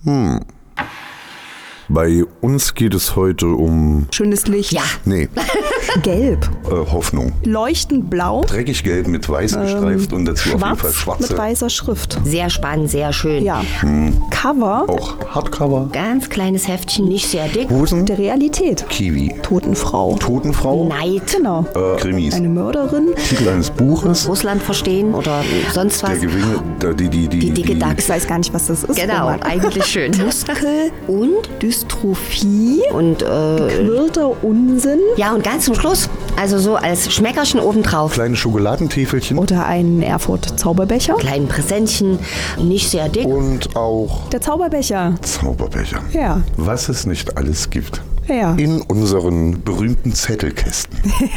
Bei uns geht es heute um... Schönes Licht. Ja. Nee, Gelb. Hoffnung. Leuchtend blau. Dreckig gelb mit weiß gestreift und dazu auf jeden Fall Schwarz schwarze. mit weißer Schrift. Sehr spannend, sehr schön. Ja. Cover Auch Hardcover. Ganz kleines Heftchen, nicht sehr dick. Hosen. der Realität. Kiwi. Totenfrau. Totenfrau. Neid. Genau. Krimis. Eine Mörderin. Titel eines Buches. Russland verstehen oder sonst was. Der Gewinne. Die dicke Dachs. Ich weiß gar nicht, was das ist. Genau, Roman. eigentlich schön. Muskel. Und? Dystrophie. Und Quirlter Unsinn. ja, und ganz zum Schluss, also so als Schmeckerchen obendrauf. Kleine Schokoladentäfelchen. Oder ein Erfurt-Zauberbecher. Kleinen Präsentchen, nicht sehr dick. Und auch Der Zauberbecher. Zauberbecher. Ja. Was es nicht alles gibt. Ja. In unseren berühmten Zettelkästen.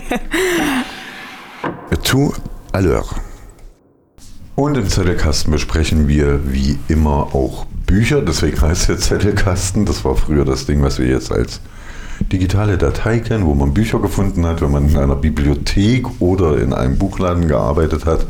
Tout à l'heure. Und im Zettelkasten besprechen wir wie immer auch Bücher. Deswegen heißt der Zettelkasten. Das war früher das Ding, was wir jetzt als digitale Datei kennen, wo man Bücher gefunden hat, wenn man in einer Bibliothek oder in einem Buchladen gearbeitet hat.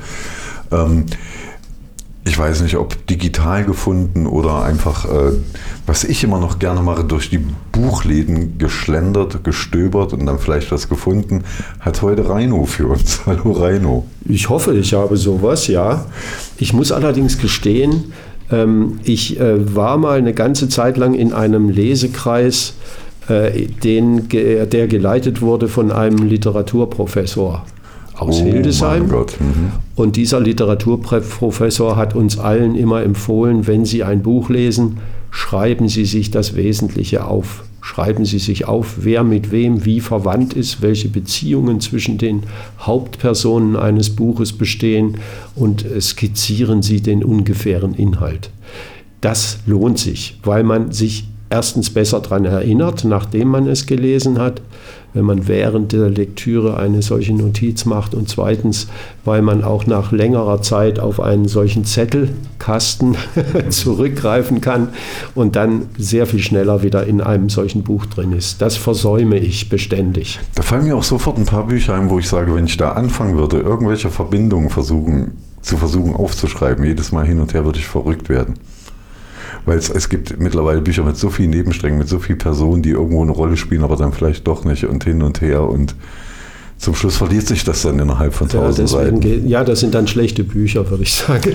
Ich weiß nicht, ob digital gefunden oder einfach, was ich immer noch gerne mache, durch die Buchläden geschlendert, gestöbert und dann vielleicht was gefunden, hat heute Reino für uns. Hallo Reino. Ich hoffe, ich habe sowas, ja. Ich muss allerdings gestehen, ich war mal eine ganze Zeit lang in einem Lesekreis, der geleitet wurde von einem Literaturprofessor aus Hildesheim. Mein Gott. Und dieser Literaturprofessor hat uns allen immer empfohlen, wenn Sie ein Buch lesen, schreiben Sie sich das Wesentliche auf. Schreiben Sie sich auf, wer mit wem wie verwandt ist, welche Beziehungen zwischen den Hauptpersonen eines Buches bestehen und skizzieren Sie den ungefähren Inhalt. Das lohnt sich, weil man sich erstens besser daran erinnert, nachdem man es gelesen hat, wenn man während der Lektüre eine solche Notiz macht, und zweitens, weil man auch nach längerer Zeit auf einen solchen Zettelkasten zurückgreifen kann und dann sehr viel schneller wieder in einem solchen Buch drin ist. Das versäume ich beständig. Da fallen mir auch sofort ein paar Bücher ein, wo ich sage, wenn ich da anfangen würde, irgendwelche Verbindungen versuchen aufzuschreiben, jedes Mal hin und her würde ich verrückt werden. Weil es gibt mittlerweile Bücher mit so vielen Nebensträngen, mit so vielen Personen, die irgendwo eine Rolle spielen, aber dann vielleicht doch nicht und hin und her. Und zum Schluss verliert sich das dann innerhalb von 1000 Seiten. Ja, das sind dann schlechte Bücher, würde ich sagen.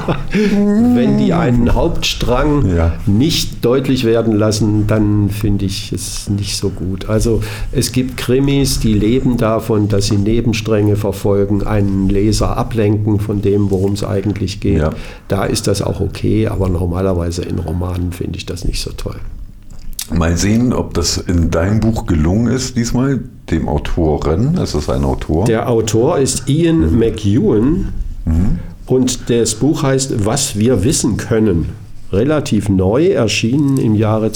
Wenn die einen Hauptstrang nicht deutlich werden lassen, dann finde ich es nicht so gut. Also es gibt Krimis, die leben davon, dass sie Nebenstränge verfolgen, einen Leser ablenken von dem, worum es eigentlich geht. Ja. Da ist das auch okay, aber normalerweise in Romanen finde ich das nicht so toll. Mal sehen, ob das in deinem Buch gelungen ist diesmal, dem Autoren. Ist es ein Autor? Der Autor ist Ian McEwan und das Buch heißt Was wir wissen können. Relativ neu, erschienen im Jahre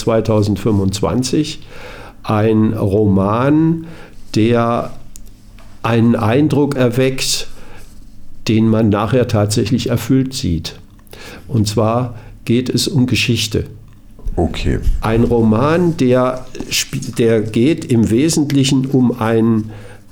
2025. Ein Roman, der einen Eindruck erweckt, den man nachher tatsächlich erfüllt sieht. Und zwar geht es um Geschichte. Okay. Ein Roman, der geht im Wesentlichen um einen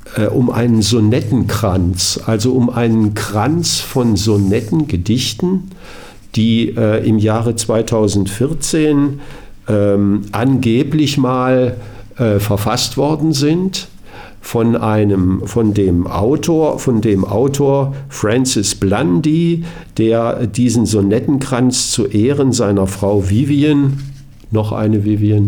Sonettenkranz, also um einen Kranz von Sonetten, Gedichten, die im Jahre 2014 angeblich mal verfasst worden sind von dem Autor Francis Blundy, der diesen Sonettenkranz zu Ehren seiner Frau Vivian, noch eine Vivian,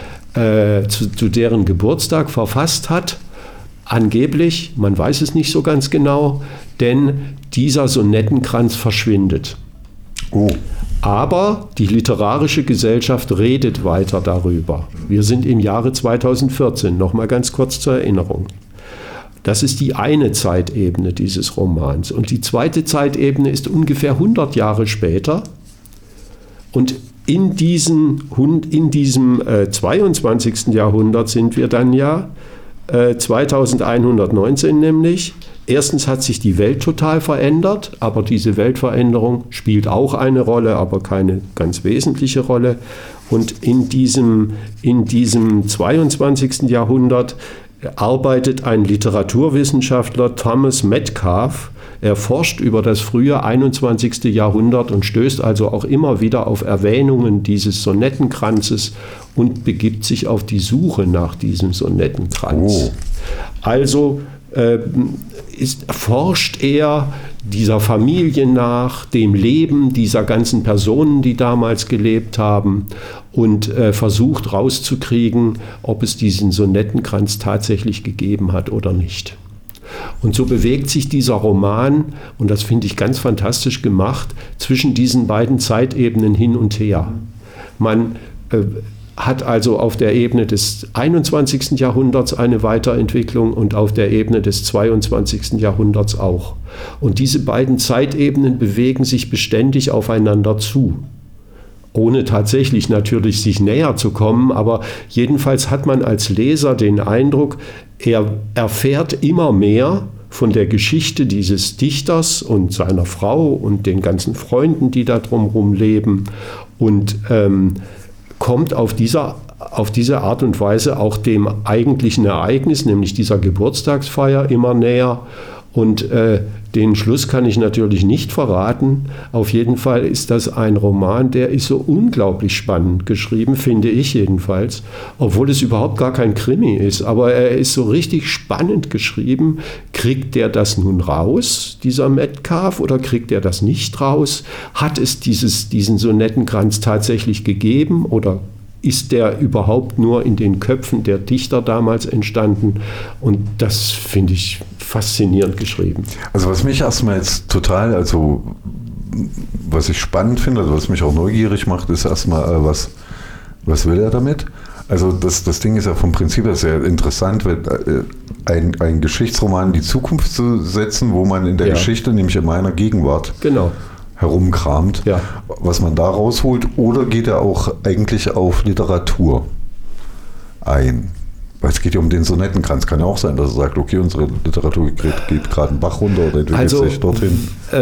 zu deren Geburtstag verfasst hat. Angeblich, man weiß es nicht so ganz genau, denn dieser Sonettenkranz verschwindet. Oh. Aber die Literarische Gesellschaft redet weiter darüber. Wir sind im Jahre 2014, noch mal ganz kurz zur Erinnerung. Das ist die eine Zeitebene dieses Romans. Und die zweite Zeitebene ist ungefähr 100 Jahre später. Und in diesem 22. Jahrhundert sind wir dann ja, 2119 nämlich. Erstens hat sich die Welt total verändert, aber diese Weltveränderung spielt auch eine Rolle, aber keine ganz wesentliche Rolle. Und in diesem 22. Jahrhundert arbeitet ein Literaturwissenschaftler, Thomas Metcalfe. Er forscht über das frühe 21. Jahrhundert und stößt also auch immer wieder auf Erwähnungen dieses Sonettenkranzes und begibt sich auf die Suche nach diesem Sonettenkranz. Also forscht er dieser Familie nach, dem Leben dieser ganzen Personen, die damals gelebt haben, und versucht rauszukriegen, ob es diesen Sonettenkranz tatsächlich gegeben hat oder nicht. Und so bewegt sich dieser Roman, und das finde ich ganz fantastisch gemacht, zwischen diesen beiden Zeitebenen hin und her. Man hat also auf der Ebene des 21. Jahrhunderts eine Weiterentwicklung und auf der Ebene des 22. Jahrhunderts auch. Und diese beiden Zeitebenen bewegen sich beständig aufeinander zu. Ohne tatsächlich natürlich sich näher zu kommen, aber jedenfalls hat man als Leser den Eindruck, er erfährt immer mehr von der Geschichte dieses Dichters und seiner Frau und den ganzen Freunden, die da drumherum leben, und kommt auf diese Art und Weise auch dem eigentlichen Ereignis, nämlich dieser Geburtstagsfeier, immer näher. Und den Schluss kann ich natürlich nicht verraten. Auf jeden Fall ist das ein Roman, der ist so unglaublich spannend geschrieben, finde ich jedenfalls, obwohl es überhaupt gar kein Krimi ist. Aber er ist so richtig spannend geschrieben. Kriegt der das nun raus, dieser Metcalfe, oder kriegt er das nicht raus? Hat es diesen Sonettenkranz tatsächlich gegeben, oder ist der überhaupt nur in den Köpfen der Dichter damals entstanden? Und das finde ich faszinierend geschrieben. Also was mich erstmal jetzt total, also was ich spannend finde, also was mich auch neugierig macht, ist erstmal, was will er damit? Also das Ding ist ja vom Prinzip her sehr interessant, ein Geschichtsroman in die Zukunft zu setzen, wo man in der Geschichte, nämlich in meiner Gegenwart, herumkramt, was man da rausholt, oder geht er auch eigentlich auf Literatur ein? Weil es geht ja um den Sonettenkranz. Kann ja auch sein, dass er sagt, okay, unsere Literatur geht gerade einen Bach runter oder entwickelt sich dorthin.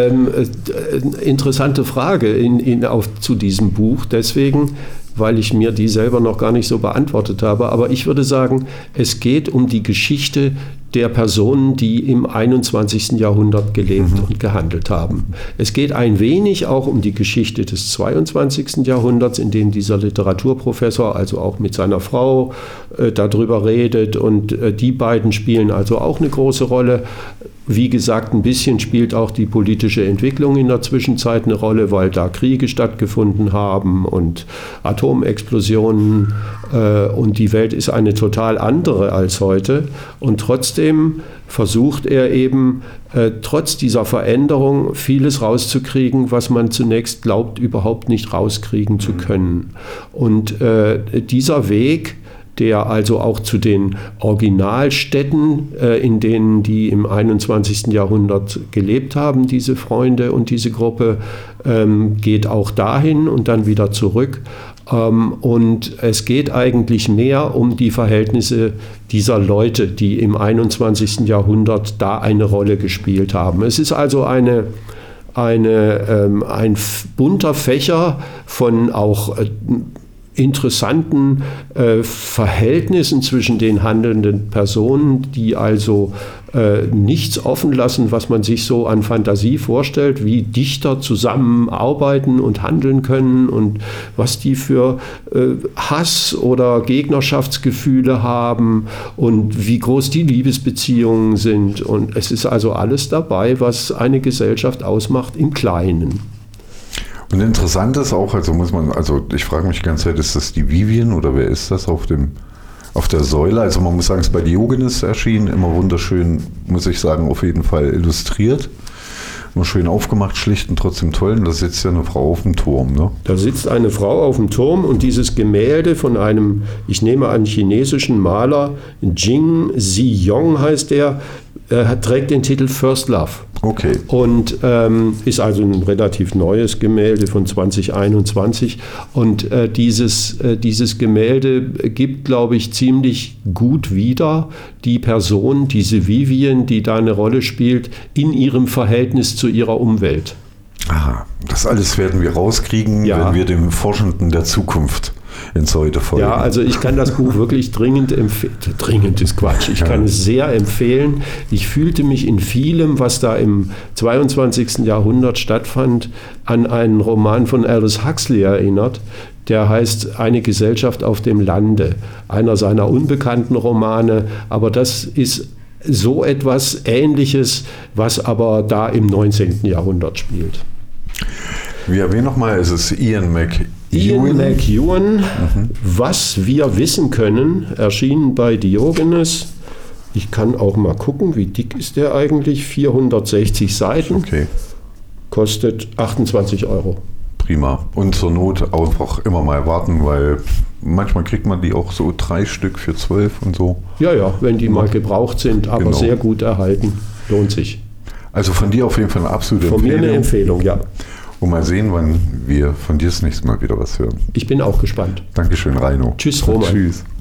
Interessante Frage zu diesem Buch, deswegen, weil ich mir die selber noch gar nicht so beantwortet habe. Aber ich würde sagen, es geht um die Geschichte der Personen, die im 21. Jahrhundert gelebt und gehandelt haben. Es geht ein wenig auch um die Geschichte des 22. Jahrhunderts, in dem dieser Literaturprofessor also auch mit seiner Frau darüber redet, und die beiden spielen also auch eine große Rolle. Wie gesagt, ein bisschen spielt auch die politische Entwicklung in der Zwischenzeit eine Rolle, weil da Kriege stattgefunden haben und Atomexplosionen, und die Welt ist eine total andere als heute. Und trotzdem versucht er eben, trotz dieser Veränderung, vieles rauszukriegen, was man zunächst glaubt, überhaupt nicht rauskriegen zu können. Und dieser Weg, der also auch zu den Originalstädten, in denen die im 21. Jahrhundert gelebt haben, diese Freunde und diese Gruppe, geht auch dahin und dann wieder zurück. Und es geht eigentlich mehr um die Verhältnisse dieser Leute, die im 21. Jahrhundert da eine Rolle gespielt haben. Es ist also ein bunter Fächer von auch interessanten Verhältnissen zwischen den handelnden Personen, die also nichts offen lassen, was man sich so an Fantasie vorstellt, wie Dichter zusammenarbeiten und handeln können und was die für Hass oder Gegnerschaftsgefühle haben und wie groß die Liebesbeziehungen sind. Und es ist also alles dabei, was eine Gesellschaft ausmacht im Kleinen. Und interessant ist auch, also ich frage mich die ganze Zeit, ist das die Vivian oder wer ist das auf der Säule? Also man muss sagen, es ist bei Diogenes erschienen, immer wunderschön, muss ich sagen, auf jeden Fall illustriert. Immer schön aufgemacht, schlicht und trotzdem toll. Und da sitzt ja eine Frau auf dem Turm, ne? Da sitzt eine Frau auf dem Turm, und dieses Gemälde von einem, ich nehme an, chinesischen Maler, Jing Ziyong heißt er, trägt den Titel First Love. Okay. Und ist also ein relativ neues Gemälde von 2021. Und dieses Gemälde gibt, glaube ich, ziemlich gut wieder die Person, diese Vivian, die da eine Rolle spielt, in ihrem Verhältnis zu ihrer Umwelt. Aha, das alles werden wir rauskriegen, wenn wir dem Forschenden der Zukunft ins Heute folgen. Ja, also ich kann das Buch wirklich dringend empfehlen. Dringend ist Quatsch. Ich kann es sehr empfehlen. Ich fühlte mich in vielem, was da im 22. Jahrhundert stattfand, an einen Roman von Aldous Huxley erinnert. Der heißt Eine Gesellschaft auf dem Lande. Einer seiner unbekannten Romane. Aber das ist so etwas Ähnliches, was aber da im 19. Jahrhundert spielt. Wir erwähnen nochmal, es ist Ian McEwan. Ian McEwan, Was wir wissen können, erschienen bei Diogenes. Ich kann auch mal gucken, wie dick ist der eigentlich? 460 Seiten. Okay, Kostet 28 €. prima. Und zur Not einfach immer mal warten, weil manchmal kriegt man die auch so 3 Stück für 12 und so. Ja, wenn die mal gebraucht sind, aber Genau. sehr gut erhalten. Lohnt sich. Also von dir auf jeden Fall eine absolute Von mir eine Empfehlung, ja. Und mal sehen, wann wir von dir das nächste Mal wieder was hören. Ich bin auch gespannt. Dankeschön, Reino. Tschüss, Roman. Tschüss.